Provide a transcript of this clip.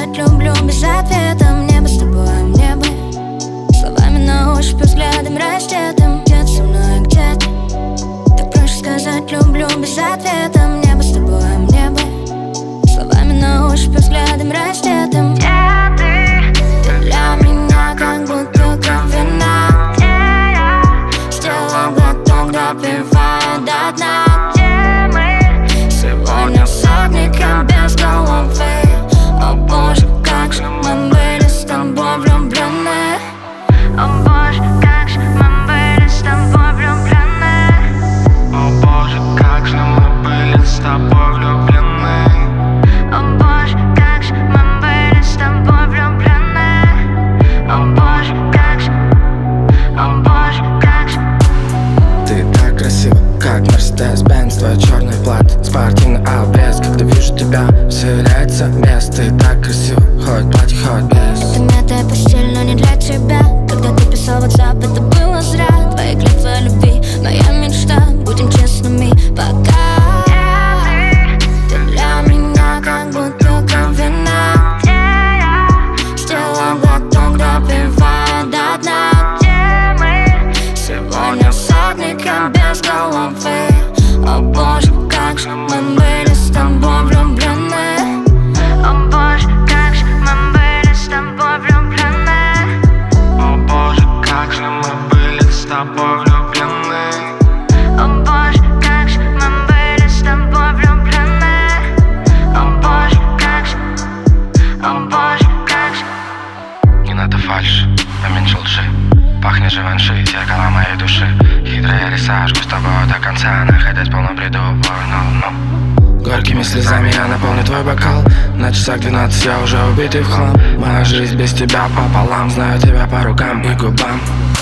сказать люблю без ответа. Мне бы с тобой, мне бы словами на ощупь, взглядом раздетым. Где-то со мной, где ты? Так проще сказать люблю без ответа. Мне бы с тобой, мне бы словами на ощупь, взглядом раздетым. Где ты? Ты для меня как бутылка вина. Где я? Сделала глоток, допивая до дна. Где мы? Сегодня с огником без головы. О боже, как же мы были с тобой влюблены. О боже, как же мы были с тобой влюблены. О боже, как же мы были с тобой влюблены. О боже, как же мы были с тобой влюблены. О боже, как же, о боже, как же. Ты так красива, как Mercedes-Benz. Твой черный платье, спортивный обрез. Когда вижу тебя, вселяется бес. Ты так красива, хоть платье, хоть без. Это мятая постель, но не для тебя. Когда ты писал в WhatsApp, это было зря. Твои клятвы о любви, моя мечта. Будем честными, пока. Ты для меня как бутылка вина. Где я? Сделала глоток, допивая до дна. Где мы? Сегодня с огником без головы. О боже, как же мы были с тобой влюблены. О боже, как же мы были с тобой влюблены. О боже, как же мы были с тобой влюблены. О боже, как же мы были с тобой влюблены. О боже, как же, о боже, как же. Не надо фальши, поменьше лжи. Пахнет живанши, зеркало моей души. Хитрые леса, жгу с тобой до конца. Находясь в полном бреду, вор на луну. Горькими слезами я наполню твой бокал. На часах 12 я уже убитый в хлам. Моя жизнь без тебя пополам. Знаю тебя по рукам и губам.